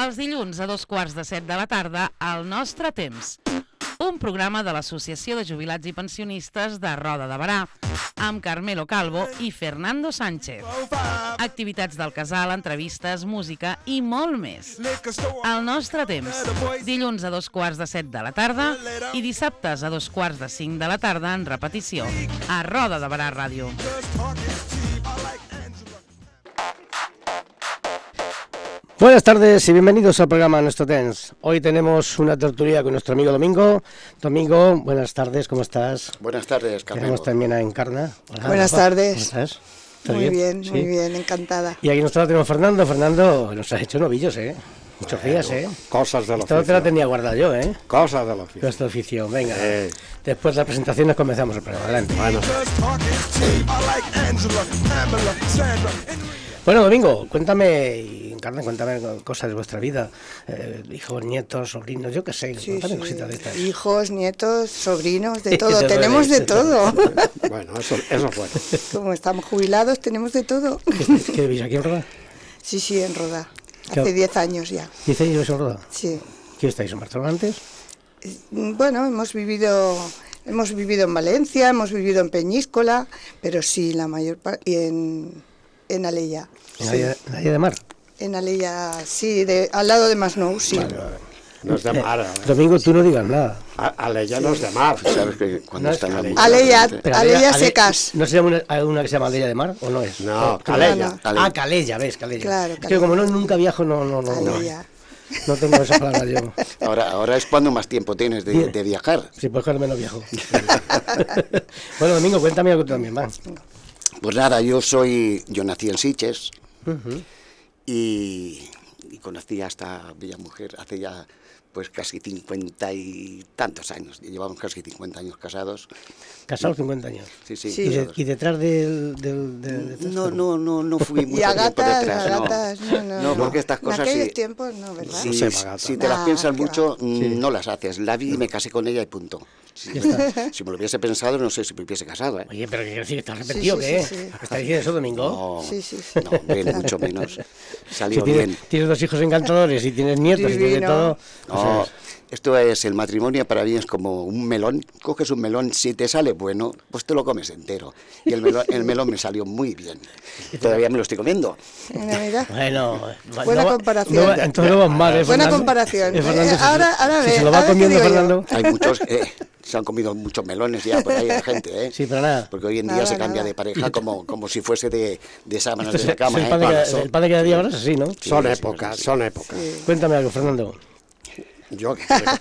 Els dilluns a 2:15 de la tarda, al Nostre Temps. Un programa de l'Associació de Jubilats i Pensionistes de Roda de Berà, amb Carmelo Calvo i Fernando Sánchez. Activitats del casal, entrevistes, música i molt més. El Nostre Temps, dilluns a 2:15 de la tarda i dissabtes a 2:45 de la tarda en repetició, a Roda de Berà Ràdio. Buenas tardes y bienvenidos al programa Nuestro Temps. Hoy tenemos una tertulia con nuestro amigo Domingo. Domingo, buenas tardes, ¿cómo estás? Buenas tardes, Carmelo. Tenemos también a Encarna. Hola, buenas tardes. ¿Cómo estás? Muy bien, ¿sí? Muy bien, encantada. Y aquí nosotros tenemos Fernando. Fernando, nos has hecho novillos, ¿eh? Muchos días, ¿eh? Cosas del oficio. Todo te la tenía guardada yo, ¿eh? Cosas del oficio. Nuestro oficio, venga. Después de las presentaciones comenzamos el programa. Adelante. Bueno, Domingo, cuéntame, Encarna, cuéntame cosas de vuestra vida, hijos, nietos, sobrinos, yo qué sé, cuéntame cositas de estas. Hijos, nietos, sobrinos, de todo, tenemos de todo. Bueno, eso es bueno. Como estamos jubilados, tenemos de todo. ¿Qué vivís aquí en Roda? Sí, en Roda, hace 10 años ya. ¿10 años en Roda? Sí. ¿Qué estáis, en Barcelona antes? Bueno, hemos vivido en Valencia, hemos vivido en Peñíscola, pero sí, la mayor parte en Alella. ¿En Alella de Mar? En Alella, sí, al lado de Masnou, sí. Vale. No es de mar. Domingo, tú no digas nada. Alella no es de mar. ¿Sabes que cuando está en la música? Alella secas. ¿No se llama una que se llama Alella de Mar o no es? No, Calella. Ah, Calella, ¿ves? Calella. Claro, es que como nunca viajo, no tengo esa palabra yo. Ahora es cuando más tiempo tienes de viajar. Sí, pues cuando menos viajo. Bueno, Domingo, cuéntame algo tú también, va. Pues nada, yo nací en Sitges y conocí a esta bella mujer hace ya pues casi 50 y tantos años. Llevamos casi 50 años casados. ¿Casados 50 años? Sí. ¿Y detrás del No fui mucho tiempo detrás. No, porque estas cosas... En aquellos tiempos no, ¿verdad? Si te las piensas mucho, no las haces. La vi y me casé con ella y punto. Si me lo hubiese pensado, no sé si me hubiese casado, ¿eh? Oye, pero ¿qué decir? ¿Estás arrepentido qué? Sí. ¿Estás diciendo eso, Domingo? No, hombre, mucho menos. Salió bien. Tienes 2 hijos encantadores y tienes nietos y tienes todo... No, esto es el matrimonio para mí es como un melón. Coges un melón, si te sale bueno, pues te lo comes entero. Y el melón me salió muy bien. Todavía me lo estoy comiendo. Bueno, buena comparación. Entonces no vamos mal, buena comparación. Ahora si se lo va comiendo Fernando. Hay muchos, se han comido muchos melones ya por ahí la gente, ¿eh? Sí, pero nada. Porque hoy en día se cambia de pareja como si fuese de sábanas de la cama. El pan de cada día ahora es así, ¿no? Son épocas. Sí. Cuéntame algo, Fernando. Yo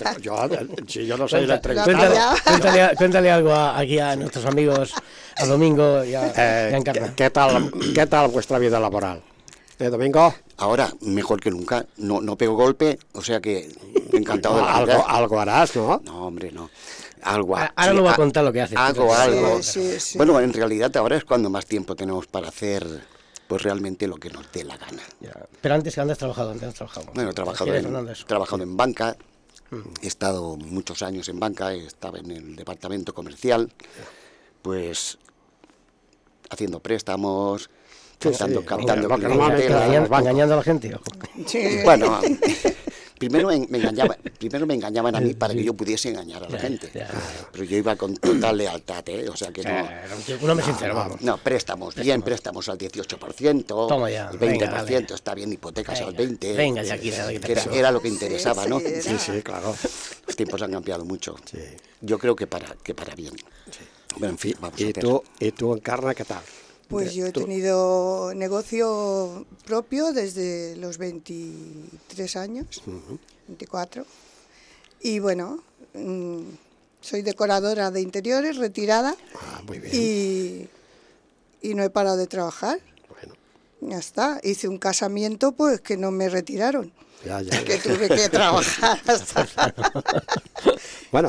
no soy la entrevistada. Cuéntale algo aquí a nuestros amigos, a Domingo y a Encarna. ¿Qué tal vuestra vida laboral? Domingo? Ahora, mejor que nunca. No pego golpe, o sea que encantado de la vida. Algo harás, ¿no? No, hombre, no. Algo. Ahora no va a contar lo que haces. Algo. Sí. Bueno, en realidad ahora es cuando más tiempo tenemos para hacer... pues realmente lo que nos dé la gana. Pero antes, ¿dónde has trabajado? Bueno, he trabajado en banca, he estado muchos años en banca, estaba en el departamento comercial, pues haciendo préstamos, captando engañando a la gente. Bueno, primero me engañaban a mí para que yo pudiese engañar a la gente. Pero yo iba con total lealtad, ¿eh? O sea que no... Un hombre sincero, vamos. No, préstamos al 18%, Toma ya, el 20%, venga, está bien, hipotecas al 20%. Venga, ya aquí, era lo que interesaba, ¿no? Sí, claro. Los tiempos han cambiado mucho. Sí. Yo creo que para bien. Sí. Bueno, en fin, vamos a ver. ¿Y tú, Encarna, qué tal? Pues yo he tenido negocio propio desde los 23 años, 24, y bueno, soy decoradora de interiores, retirada, muy bien. Y no he parado de trabajar. Bueno. Ya está, hice un casamiento pues que no me retiraron, Ya. que tuve que trabajar hasta... Bueno,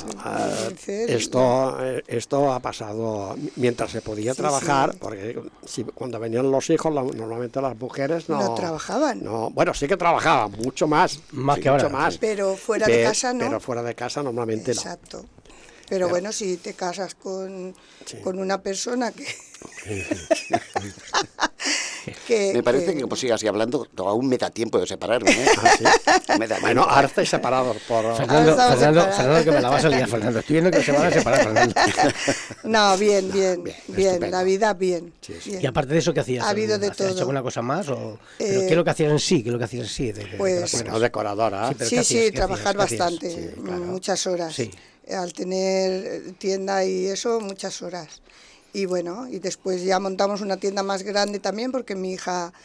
esto ha pasado mientras se podía trabajar, porque cuando venían los hijos, normalmente las mujeres no trabajaban. No, bueno, sí que trabajaban, mucho más que ahora. Más. Pero fuera de casa no. Pero fuera de casa normalmente no. Exacto. Pero bueno, si te casas con una persona que Me parece que como sigas así hablando, aún me da tiempo de separarme, ¿eh? Bueno, ahora estáis separados por... Fernando, que me la vas a liar, Fernando. Estoy viendo que se van a separar, Fernando. No, bien, la vida bien. bien. Y aparte de eso, ¿qué hacías? Ha habido de todo. ¿Has hecho alguna cosa más? ¿Pero qué es lo que hacías en sí? Pues, decoradora. Sí, trabajar bastante, muchas horas. Sí. Al tener tienda y eso, muchas horas. Y bueno, y después ya montamos una tienda más grande también porque mi hija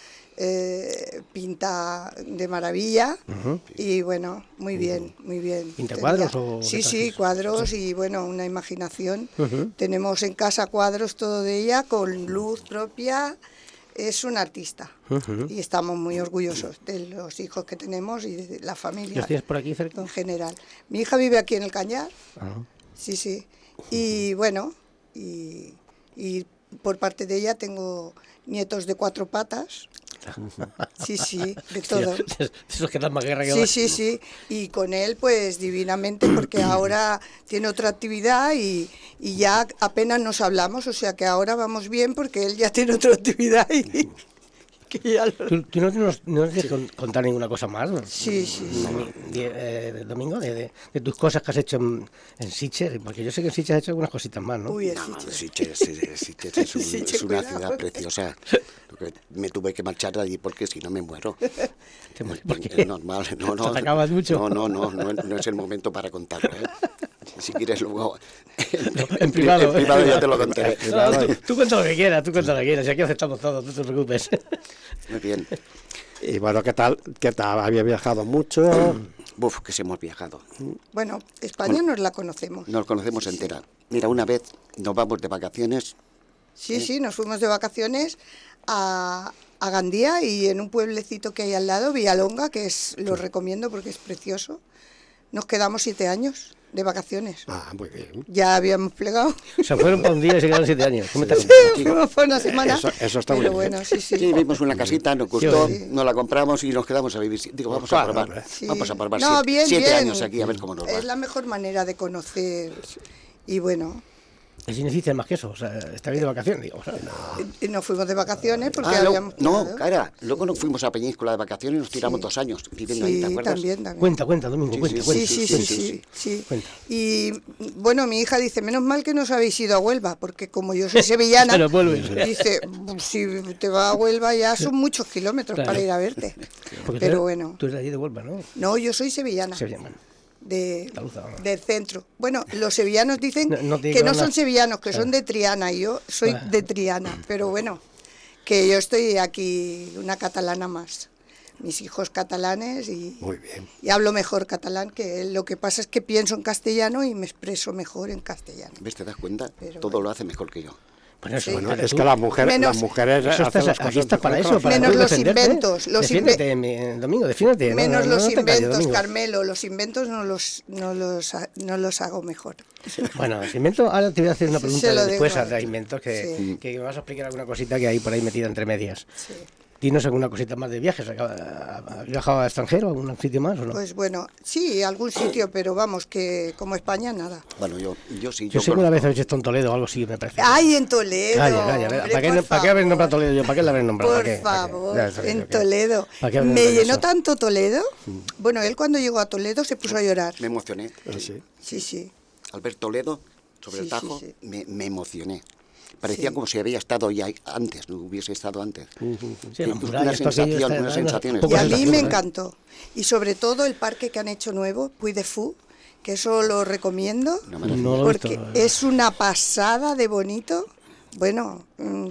pinta de maravilla. Y bueno, muy bien. ¿Pinta cuadros o...? Sí, cuadros y bueno, una imaginación. Tenemos en casa cuadros todo de ella con luz propia. Es un artista y estamos muy orgullosos de los hijos que tenemos y de la familia. ¿Los tienes por aquí cerca? En general. Mi hija vive aquí en el Cañar. Sí. Y bueno, y por parte de ella tengo nietos de 4 patas. Sí, de todo. Esos que dan más guerra que Sí. Y con él, pues divinamente, porque ahora tiene otra actividad y ya apenas nos hablamos, o sea que ahora vamos bien porque él ya tiene otra actividad y que ya lo... ¿Tú no nos tienes que contar ninguna cosa más? Sí. Domingo, de tus cosas que has hecho en Sitges, porque yo sé que en Sitges has hecho algunas cositas más, ¿no? Uy, Sitges es una ciudad preciosa. Me tuve que marchar de allí porque si no me muero. ¿Por qué? Es normal. No, ¿Te acabas mucho? No es el momento para contarlo, ¿eh? Si quieres luego en privado ya te lo contaré. Tú cuenta lo que quieras, y aquí aceptamos todo, no te preocupes. Muy bien. Y bueno, ¿qué tal? ¿Había viajado mucho? Que sí hemos viajado. Bueno, España nos la conocemos. Nos conocemos entera. Mira, una vez nos vamos de vacaciones. Sí, nos fuimos de vacaciones a Gandía y en un pueblecito que hay al lado, Villalonga, que lo recomiendo porque es precioso. Nos quedamos 7 años de vacaciones. Muy bien. Ya habíamos plegado. O sea, fueron para un día y se quedaron 7 años. Fuimos por una semana. Eso está muy bien. Bueno, sí. Sí, vimos una casita, nos gustó, nos la compramos y nos quedamos a vivir. Digo, vamos a probar. Sí. Vamos a probar No, 7 años aquí a ver cómo nos va. Es la mejor manera de conocer. Y bueno... ¿Qué significa más que eso? O sea, está bien de vacaciones, digo. Nos fuimos de vacaciones porque habíamos... Luego nos fuimos a Peñíscola de vacaciones y nos tiramos 2 años viviendo ahí, ¿te acuerdas? También. Cuenta, Domingo, cuenta. Sí. Y bueno, mi hija dice, menos mal que no os habéis ido a Huelva, porque como yo soy sevillana, dice, si te vas a Huelva ya son muchos kilómetros para ir a verte. Pero bueno. Tú eres de allí de Huelva, ¿no? No, yo soy sevillana. Del centro. Bueno, los sevillanos dicen que no son sevillanos, que son de Triana, y yo soy de Triana, pero bueno, que yo estoy aquí una catalana más. Mis hijos catalanes Muy bien. Y hablo mejor catalán que él. Lo que pasa es que pienso en castellano y me expreso mejor en castellano. ¿Ves? ¿Te das cuenta? Todo lo hace mejor que yo. Bueno, es que las mujeres hacen las cosas para eso, para menos los inventos. Defiéndete, Domingo, defiéndete. Menos los inventos, Carmelo. Los inventos no los hago mejor. Bueno, los inventos, ahora te voy a hacer una pregunta después a inventos, que vas a explicar alguna cosita que hay por ahí metida entre medias. Sí. Dinos alguna cosita más de viajes. ¿Has viajado al extranjero, a algún sitio más o no? Pues bueno, sí, algún sitio, pero vamos, que como España, nada. Bueno, yo sí. Yo sé que una vez habéis estado en Toledo o algo así, me parece. ¡Ay, en Toledo! Calla. ¿Para qué haber nombrado Toledo yo? ¿Para qué la haber nombrado? Por favor, en Toledo. Me llenó tanto Toledo. Bueno, él cuando llegó a Toledo se puso a llorar. Me emocioné. Sí. Al ver Toledo sobre el Tajo, me emocioné. Parecía como si había estado ya antes, no hubiese estado antes. Una sensación. Y a mí me encantó. Y sobre todo el parque que han hecho nuevo, Puy de Fou, que eso lo recomiendo, porque es una pasada de bonito. Bueno,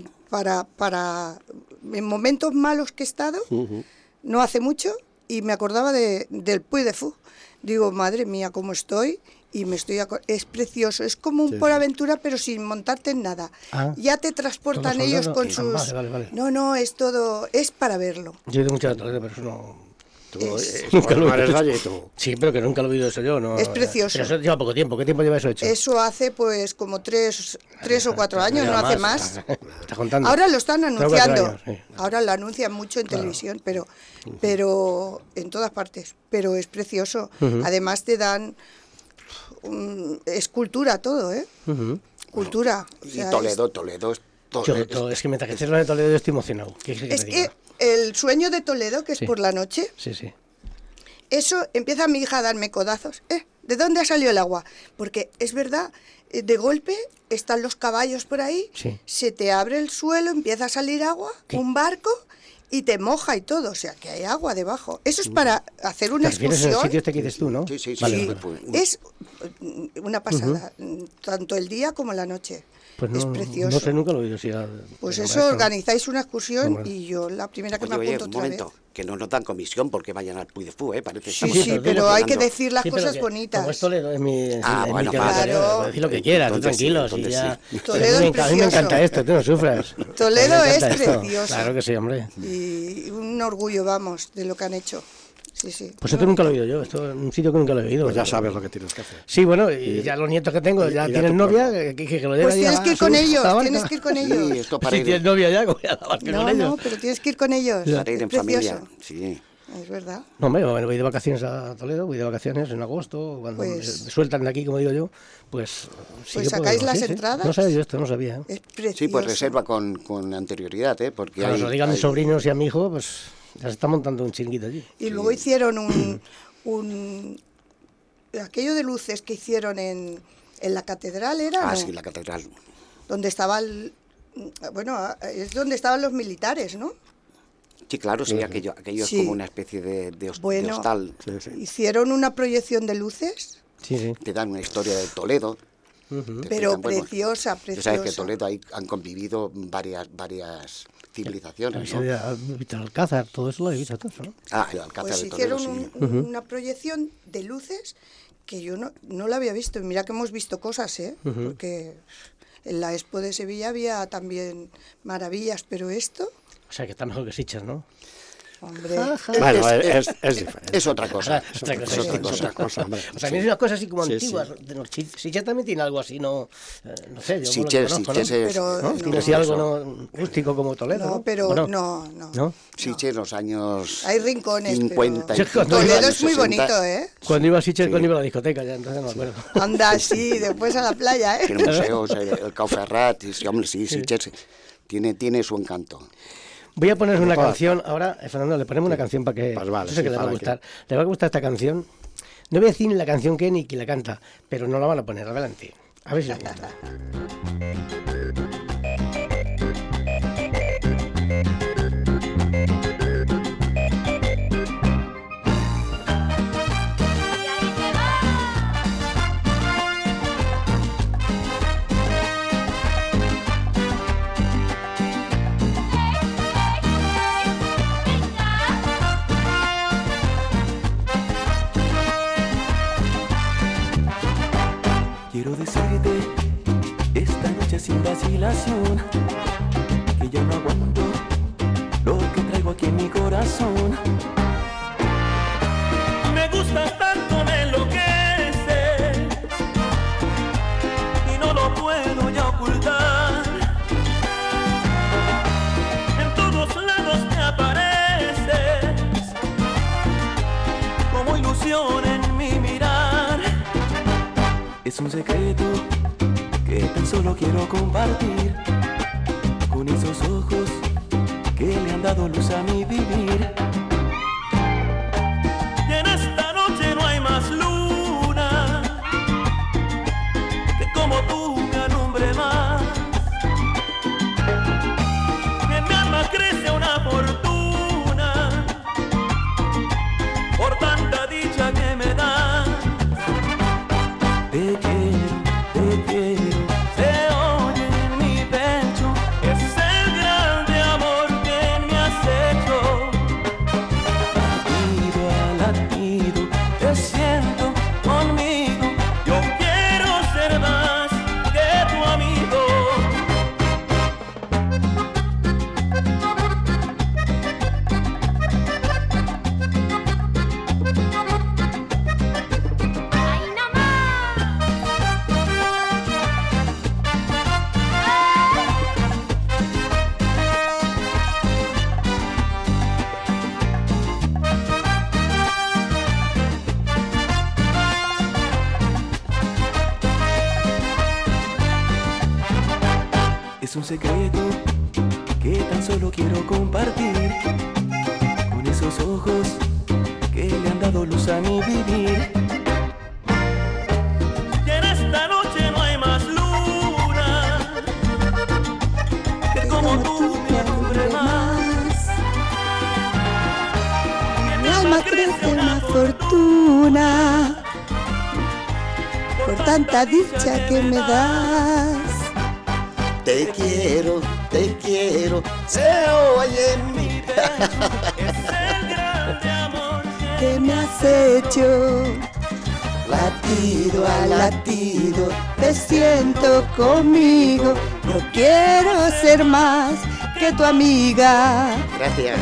para en momentos malos que he estado, no hace mucho, y me acordaba del Puy de Fou. Digo, madre mía, cómo estoy... Y es precioso, es como un por aventura, pero sin montarte en nada. Ya te transportan ellos con sus... Vale. No, es todo, es para verlo. Yo he ido mucho a Toledo, pero eso no... Nunca lo he visto. Sí, pero que nunca lo he oído eso yo. No, es precioso. Pero eso lleva poco tiempo. ¿Qué tiempo lleva eso hecho? Eso hace pues como 3 o 4 años, no hace más. ¿Estás contando? Ahora lo están anunciando. Años, sí. Ahora lo anuncian mucho en televisión, pero en todas partes. Pero es precioso. Además te dan... es cultura todo, ¿eh? Cultura. Y Toledo es todo. Es que mientras que estés lo de Toledo yo estoy emocionado. ¿Qué es que te diga? el sueño de Toledo, que es por la noche. Sí, sí. Eso empieza mi hija a darme codazos. ¿De dónde ha salido el agua? Porque es verdad, de golpe están los caballos por ahí, se te abre el suelo, empieza a salir agua, un barco, y te moja y todo, o sea, que hay agua debajo. Eso es para hacer una excursión. ¿Te refieres al sitio este que dices tú, no? Sí. Vale. Es una pasada, tanto el día como la noche. Pues es precioso. No sé, nunca lo he oído. Pues eso, organizáis una excursión y yo la primera que me apunto otra vez. Que no nos dan comisión porque vayan al Puy de Fú, parece. Sí, pero hay que decir las cosas bonitas. Como es Toledo, es mi bueno, claro. Decir lo que quieras, tú tranquilo. Sí. Toledo es precioso. A mí me encanta esto, tú no sufras. Toledo es precioso. Claro que sí, hombre. Y un orgullo, vamos, de lo que han hecho. Sí. Pues esto nunca lo he oído yo, esto es un sitio que nunca lo he oído. Pues ya sabes lo que tienes que hacer. Sí, bueno, y ya los nietos que tengo ya tienen novia, que lo pues tienes que ir con ellos, Sí, esto para si tienes novia ya, voy a dar con ellos. No, pero tienes que ir con ellos. Para ir en familia, sí. Es verdad. No, hombre, voy de vacaciones a Toledo, voy de vacaciones en agosto, cuando me sueltan de aquí, como digo yo, pues... Pues sacáis las entradas. No sabía yo esto, no sabía. Es precioso. Sí, pues reserva con anterioridad, porque cuando se lo digan mis sobrinos y a mi hijo, pues ya se está montando un chiringuito allí. Y luego hicieron aquello de luces que hicieron en la catedral, ¿era? Sí, la catedral. Donde estaba es donde estaban los militares, ¿no? Sí, claro, sí, aquello es como una especie de hostal. Hicieron una proyección de luces. Sí. Te dan una historia de Toledo. Pero preciosa. Tú sabes que en Toledo han convivido varias civilizaciones, ¿no? El Alcázar, todo eso lo he visto, todo eso, ¿no? El Alcázar pues de Toledo, hicieron una proyección de luces que yo no la había visto. Mira que hemos visto cosas, porque en la Expo de Sevilla había también maravillas, pero esto... O sea, que está mejor que Sitges, ¿no? Hombre, bueno, es diferente. Es otra cosa. Es otra cosa. O sea, a mí es una cosa así como antiguas. Sitges también tiene algo así, no sé, yo Sitges, no lo conozco, pero tiene así algo rústico como Toledo, ¿no? Pero no. Sitges los años hay rincones, 50 pero Toledo es muy bonito, ¿eh? Cuando iba a Sitges, cuando iba a la discoteca, ya entonces no me acuerdo. Anda, sí, después a la playa, ¿eh? Tiene museos, el Cau Ferrat, Sitges tiene su encanto. Voy a poner una canción ahora, Fernando, le ponemos una canción para que... Pues vale, sé que le va a gustar. Le va a gustar esta canción. No voy a decir ni la canción que ni quién la canta, pero no la van a poner, adelante. A ver si le gusta. Quiero decirte esta noche sin vacilación que ya no aguanto lo que traigo aquí en mi corazón. Me gustas tanto, me enloqueces y no lo puedo ya ocultar. En todos lados te apareces como ilusión en mi mirar. Es un secreto que tan solo quiero compartir con esos ojos que le han dado luz a mi vivir. Y en esta noche no hay más luna que como tú me alumbre más. En mi alma crece una fortuna por tanta dicha que me da. Te quiero, se oye en mi pecho, es el grande amor que me has hecho. Latido a latido, te siento conmigo, yo quiero ser más que tu amigo. Es un secreto que que tan solo quiero compartir, con esos ojos que le han dado luz a mi vivir. Y en esta noche no hay más luna que como tú me alumbre más. Mi alma crece una fortuna por tanta dicha que me das. Te quiero, se oye en mi pecho, Es el grande amor Que me has hecho latido a latido, te siento conmigo. No quiero ser más que tu amiga. Gracias.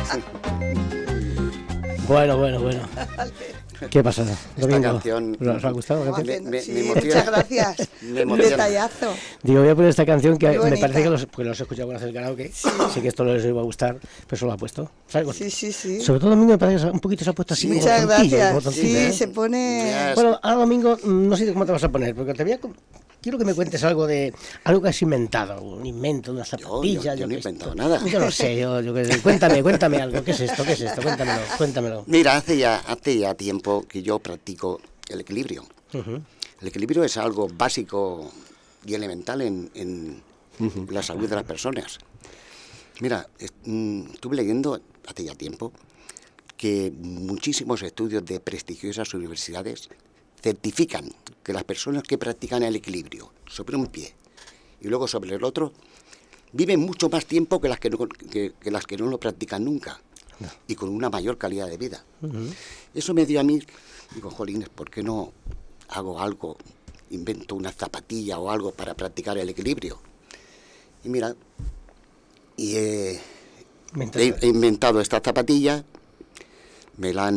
Bueno. ¿Qué pasa, Domingo? Esta canción... ¿Os ha gustado la canción? Me Sí, emociona. muchas gracias. Me Un emociona. detallazo. Digo, voy a poner esta canción que Muy me bonita. parece que los he escuchado con hacer karaoke. Sí que esto les iba a gustar, pero se lo ha puesto. ¿Sabes? Sí. Sobre todo Domingo me parece que un poquito se ha puesto así. como Muchas tontillo, gracias. como tontillo, Sí, ¿eh? se pone... Bueno, ahora Domingo, no sé cómo te vas a poner, porque quiero que me cuentes algo que has inventado, un invento, una zapatilla. Yo no he qué sé. inventado nada. Yo no sé, yo qué sé. Cuéntame algo, ¿qué es esto? Cuéntamelo. Mira, hace ya tiempo que yo practico el equilibrio. El equilibrio es algo básico y elemental en la salud de las personas. Mira, estuve leyendo hace ya tiempo que muchísimos estudios de prestigiosas universidades certifican que las personas que practican el equilibrio sobre un pie y luego sobre el otro viven mucho más tiempo que las que no lo practican nunca y con una mayor calidad de vida. Eso me dio a mí, digo, jolines, ¿por qué no hago algo, invento una zapatilla o algo para practicar el equilibrio? Y mira, he inventado esta zapatilla, la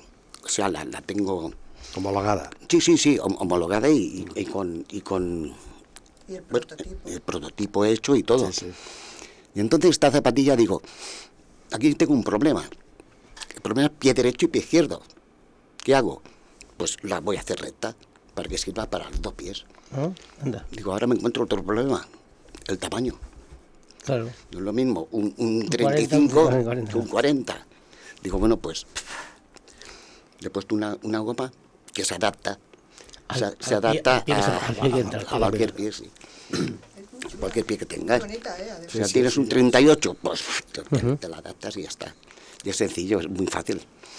tengo... Homologada. Sí, homologada y con Y el bueno, prototipo. el prototipo hecho y todo. Sí. Y entonces esta zapatilla, digo, aquí tengo un problema. El problema es pie derecho y pie izquierdo. ¿Qué hago? Pues la voy a hacer recta para que sirva para los dos pies. Anda, Digo, ahora me encuentro otro problema, el tamaño. claro. No es lo mismo un 40, 35 un 40. que un 40. Digo, bueno, pues le he puesto una goma que se adapta. Se adapta a cualquier pie, sí. Cualquier pie que tengas. Bonita, O sea, tienes un 38, pues te la adaptas y ya está. Y es sencillo, es muy fácil.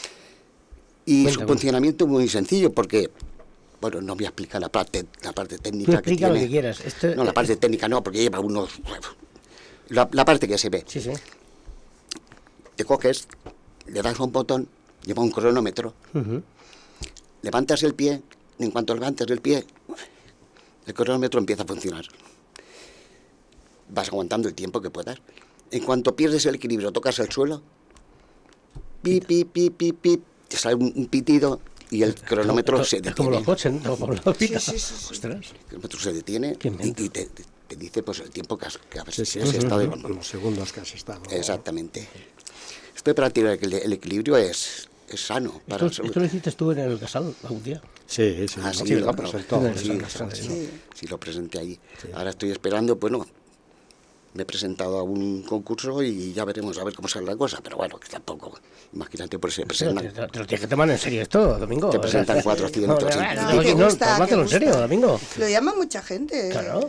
Y su funcionamiento es muy sencillo porque, bueno, no voy a explicar la parte técnica que explica tiene. lo que quieras. No, la parte técnica no, porque lleva unos... La parte que se ve. Sí. Te coges, le das a un botón, lleva un cronómetro, levantas el pie, y en cuanto levantas el pie, el cronómetro empieza a funcionar. Vas aguantando el tiempo que puedas. En cuanto pierdes el equilibrio, tocas el suelo, pip, te sale un pitido y el cronómetro se detiene. Como los coches, ¿no? Como los pitas. Sí. Ostras. El cronómetro se detiene y te dice pues el tiempo que has estado en Los segundos que has estado. Exactamente. Estoy para tirar que el equilibrio es sano para la salud. ¿Esto lo hiciste tú en el Casal algún día? Sí. Ah, sí, lo presentó. Sí, lo presenté allí. Ahora estoy esperando, bueno, me he presentado a un concurso y ya veremos a ver cómo sale la cosa, pero bueno, que tampoco, imagínate, por si se presentan, Te lo tienes que tomar en serio esto, Domingo. te presentan 400. Tómatelo en serio, Domingo. Lo llama mucha gente. Claro.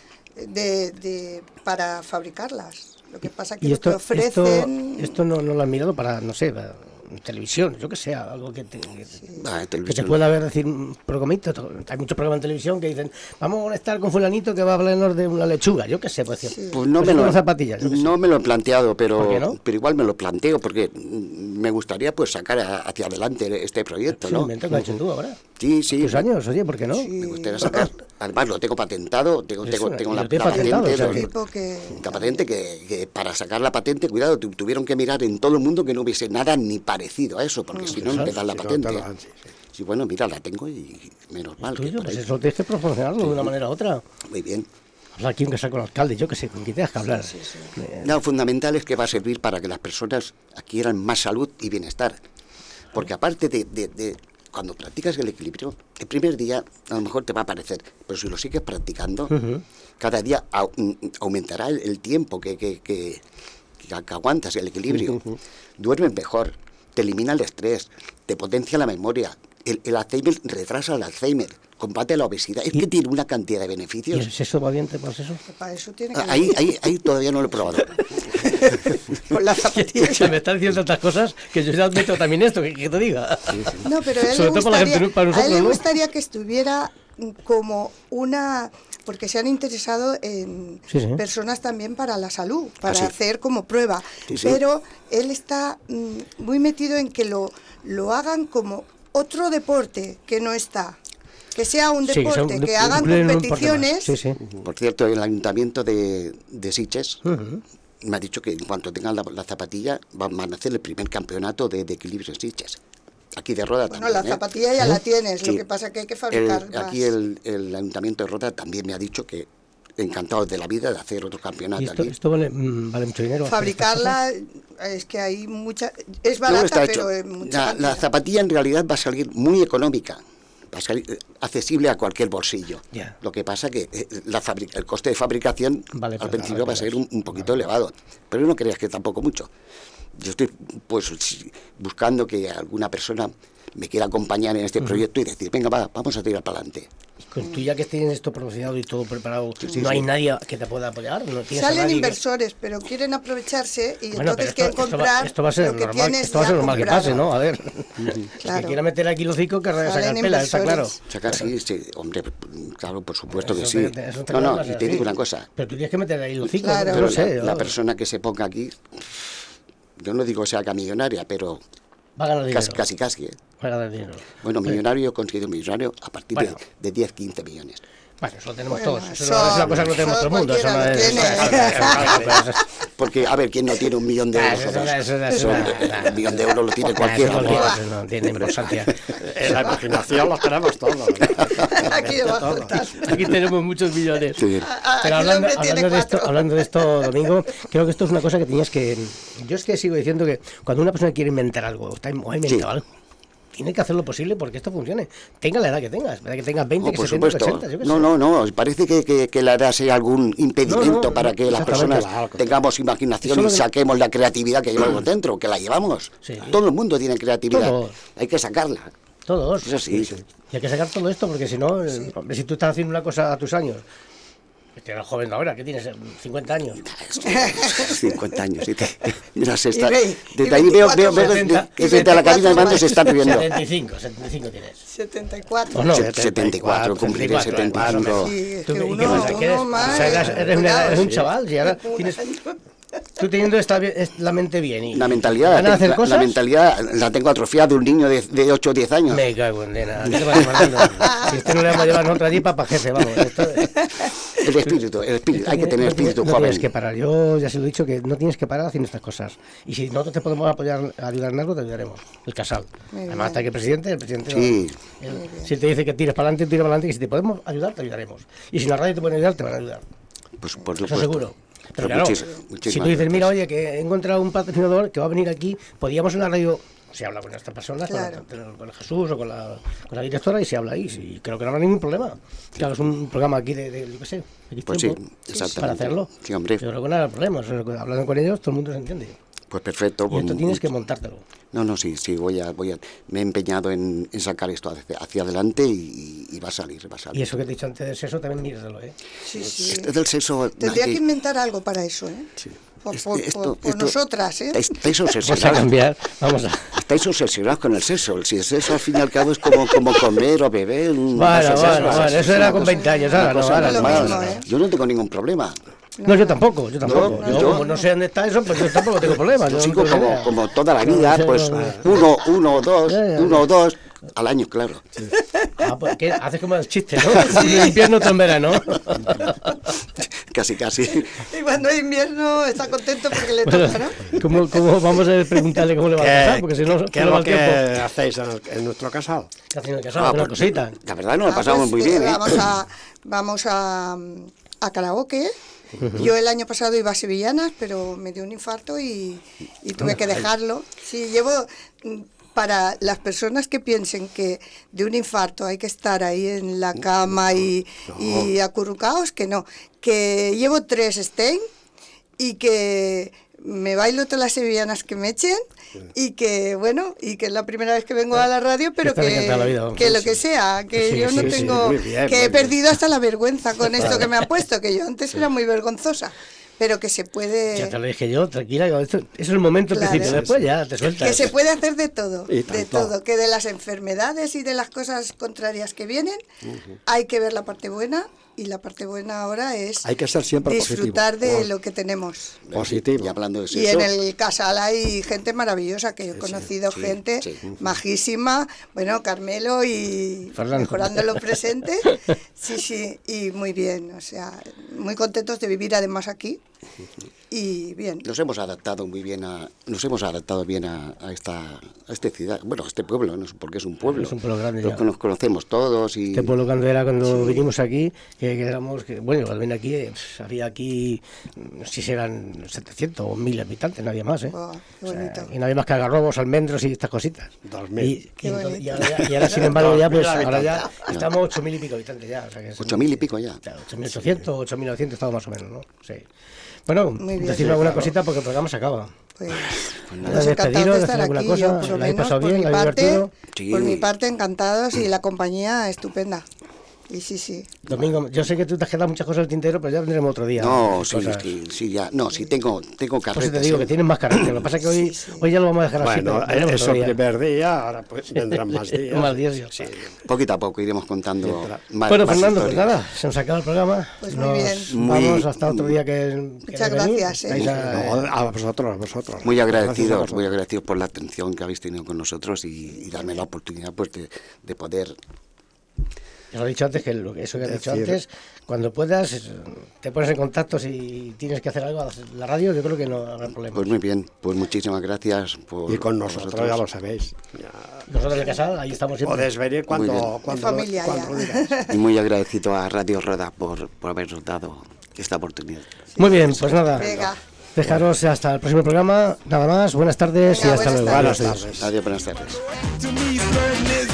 Para fabricarlas. Lo que pasa que Y lo que ofrecen... esto no lo han mirado para, no sé, para televisión, yo que sé, algo que se televisión. pueda ver, decir, programita. Hay muchos programas en televisión que dicen, vamos a conectar con fulanito que va a hablarnos de una lechuga, yo que sé, pues, Pues no me unas zapatillas, yo qué sé. no me lo he planteado, ¿Por qué no? pero igual me lo planteo porque me gustaría pues sacar hacia adelante este proyecto, Es un ¿no? invento que has hecho tú ahora. Sí. Tus años, oye, ¿por qué no? Me gustaría sacar, además lo tengo patentado, tengo la lo tienes patentado, patente, o sea, tipo que... la patente que para sacar la patente, cuidado, tuvieron que mirar en todo el mundo que no hubiese nada ni parecido a eso, porque si no me dan la patente. Sí, bueno, mira, la tengo y menos mal. Tuyo, Que por pues ahí. eso tienes que proporcionarlo de una manera u otra. Muy bien. Habla aquí que sea con el alcalde, yo que sé, con quien tengas que hablar. Lo fundamental es que va a servir para que las personas adquieran más salud y bienestar. Porque aparte de cuando practicas el equilibrio, el primer día a lo mejor te va a parecer, pero si lo sigues practicando, cada día aumentará el tiempo que aguantas el equilibrio. Duermes mejor, te elimina el estrés, te potencia la memoria. El Alzheimer retrasa el Alzheimer, combate la obesidad. Es que tiene una cantidad de beneficios. ¿Y el sexo va bien para el sexo? Para eso tiene que ahí todavía no lo he probado. Con la zapatilla. Se me están diciendo tantas cosas que yo ya admito también esto, que te diga. No, pero a él le gustaría que estuviera como una... Porque se han interesado en personas también para la salud, para hacer como prueba. Pero él está muy metido en que lo hagan como otro deporte que no está. Que sea un deporte, que hagan competiciones. Por cierto, el ayuntamiento de Sitges me ha dicho que en cuanto tengan la zapatilla van a hacer el primer campeonato de equilibrio en Sitges. Aquí de Roda también. Bueno, la zapatilla ya la tienes, lo que pasa es que hay que fabricar más. Aquí el ayuntamiento de Roda también me ha dicho que encantados de la vida de hacer otro campeonato. ¿Y esto vale mucho dinero? Fabricarla, es que hay mucha... Es barata, pero es mucha la zapatilla en realidad va a salir muy económica. Va a salir accesible a cualquier bolsillo. Lo que pasa que el coste de fabricación al principio va a ser un poquito elevado, pero no creas que tampoco mucho. Yo estoy pues buscando que alguna persona me quiera acompañar en este proyecto y decir, venga, vamos a tirar para adelante. Con tú ya que tienes esto promocionado y todo preparado, ¿no hay nadie que te pueda apoyar? ¿No Salen inversores, pero quieren aprovecharse y entonces quieren comprar esto va a ser lo que normal, tienes esto va a ser normal comprado. Que pase, ¿no? A ver, claro. que quiera meter aquí los hocico que sacar pela, está claro. Sacar, sí, hombre, claro, por supuesto que sí. No, y te digo una cosa. Pero tú tienes que meter ahí los hocico, claro. no sé. La persona que se ponga aquí, yo no digo que sea millonaria, pero va a ganar dinero. Casi. Va a ganar dinero. Bueno, millonario, yo considero millonario a partir de 10, 15 millones. Bueno, eso lo tenemos todos. Eso es una cosa que no tenemos todo el mundo. Eso no es... Porque, a ver, ¿quién no tiene 1 millón de euros? 1 millón de euros lo tiene cualquiera. No tiene importancia. En la imaginación los tenemos todos. Aquí tenemos muchos millones. Sí. Pero hablando de esto, Domingo, creo que esto es una cosa que tenías que... Yo es que sigo diciendo que cuando una persona quiere inventar algo, o ha inventado algo, tiene que hacer lo posible porque esto funcione. Tenga la edad que tengas, que tengas 20, que 70, 80, yo qué sé. No, parece que la edad sea algún impedimento para que las personas tengamos imaginación y saquemos la creatividad que llevamos dentro, que la llevamos. Sí. Todo el mundo tiene creatividad, hay que sacarla. Todos. Eso sí. Y hay que sacar todo esto porque si no, si tú estás haciendo una cosa a tus años... Este era joven ahora, ¿qué tienes? 50 años. 50 años, sí. Mira, se está... Desde ahí veo desde la cabina de mando se está riendo. 75 tienes. 74. No, 74, cumpliré 75. Sí, ¿Qué pasa? más. Eres un chaval, y ahora tienes... Tú teniendo la mente bien y la mentalidad, la mentalidad la tengo atrofiada de un niño de 8 o 10 años. Me cago en nena. Si no le vamos a llevar nosotros allí para jefe, vamos. El espíritu, hay que tener espíritu joven. No tienes que parar, yo ya se lo he dicho que no tienes que parar haciendo estas cosas. Y si nosotros te podemos ayudar en algo, te ayudaremos. El Casal. Además está aquí el presidente sí. Si te dice que tires para adelante, tira para adelante, y si te podemos ayudar, te ayudaremos. Y si la radio te puede ayudar, te van a ayudar. Pues por eso seguro. Pero claro, si tú dices, mira, oye, que he encontrado un patrocinador que va a venir aquí, podíamos en la radio, se habla con estas personas, claro, con Jesús o con la directora y se habla ahí, y creo que no habrá ningún problema. Claro, es un programa aquí de yo qué sé, pues tiempo, sí, exactamente. Para hacerlo. Sí, hombre. Yo creo que no habrá problema, hablando con ellos todo el mundo se entiende. Pues perfecto. Y esto tienes que montártelo. No, sí, me he empeñado en sacar esto hacia adelante y va a salir. Y eso que te he dicho antes del sexo también míratelo, ¿eh? Sí. Del sexo... Tendría que inventar algo para eso, ¿eh? Sí. Por nosotras, ¿eh? Estáis obsesionados. Vamos a cambiar, Estáis obsesionados con el sexo. Si el sexo al fin y al cabo es como comer o beber. Bueno, eso era con 20 años, ahora no. Yo no tengo ningún problema. No, yo tampoco. Yo como no sé dónde está eso, pues yo tampoco tengo problemas. Yo sigo como toda la vida, pues uno o dos al año, claro. Sí. Pues ¿qué? Haces como el chiste, ¿no? Sí. En invierno, otro en verano. Casi. Y cuando hay invierno está contento porque le toca, ¿no? ¿Cómo vamos a preguntarle cómo le va a pasar? Porque si no, ¿qué es lo que hacéis en nuestro casal? ¿Qué hacéis en el casal? Una cosita. La verdad nos lo pasamos muy bien, ¿eh? Vamos a karaoke. Yo el año pasado iba a Sevillanas, pero me dio un infarto y tuve que dejarlo. Sí, llevo para las personas que piensen que de un infarto hay que estar ahí en la cama y acurrucados, que no, que llevo 3 Stein y que me bailo todas las sevillanas que me echen y que, bueno, y que es la primera vez que vengo a la radio, pero que lo que sea, que yo no tengo, que he perdido hasta la vergüenza con esto que me han puesto, que yo antes era muy vergonzosa. Pero que se puede... Ya te lo dije yo, tranquila, esto es el momento al principio, después ya te sueltas. Que se puede hacer de todo, que de las enfermedades y de las cosas contrarias que vienen, hay que ver la parte buena, y la parte buena ahora es hay que ser siempre disfrutar de lo que tenemos. Positivo. Y hablando de eso. Y en el Casal hay gente maravillosa, que he conocido gente majísima, bueno, Carmelo y Fernando. Mejorando lo presente, sí, y muy bien, o sea, muy contentos de vivir además aquí. Y bien. Nos hemos adaptado bien a esta ciudad, bueno, a este pueblo, ¿no? Porque es un pueblo. Es un pueblo grande ya. Nos conocemos todos y... Este pueblo cuando vinimos aquí, que éramos, bueno, cuando vine aquí, había aquí, no sé si eran 700 o 1000 habitantes, no había más, ¿eh? Oh, qué bonito. O sea, y no había más que algarrobos, almendros y estas cositas. 2000. Y ahora, sin embargo, ya pues ahora ya estamos 8000 y pico habitantes ya. O sea que 8000 y pico ya. 8800, 8900 estamos más o menos, ¿no? Sí. Bueno, decirme alguna cosita porque el programa se acaba. Pues despediros, decir alguna cosa, yo, ¿la habéis pasado bien? ¿La habéis divertido? Sí. Por mi parte, encantados, y la compañía estupenda. Y sí. Domingo, yo sé que tú te has quedado muchas cosas al tintero, pero ya vendremos otro día. No, sí, ya. No, sí, tengo carretas. Pues te digo que tienes más carácter. Lo que pasa es que hoy ya lo vamos a dejar así. Bueno, eso el primer día, ahora pues vendrán más días. Más días. Sí. Poquito a poco iremos contando más. Bueno, más Fernando, historias. Pues nada, se nos acaba el programa. Pues muy bien. Vamos hasta otro día que Muchas gracias. A vosotros. Muy agradecidos por la atención que habéis tenido con nosotros y darme la oportunidad pues de poder... Ya lo he dicho antes, que eso que has dicho antes, cuando puedas, te pones en contacto si tienes que hacer algo a la radio, yo creo que no habrá problema. Pues muy bien, pues muchísimas gracias. Y con nosotros ya lo sabéis. Nosotros en el Casal, ahí estamos siempre. Podéis venir cuando familia digáis. Y muy agradecido a Radio Roda por habernos dado esta oportunidad. Muy bien, pues nada. Venga. Dejaros hasta el próximo programa. Nada más, buenas tardes. Venga, y hasta luego. buenas tardes. Adiós, buenas tardes.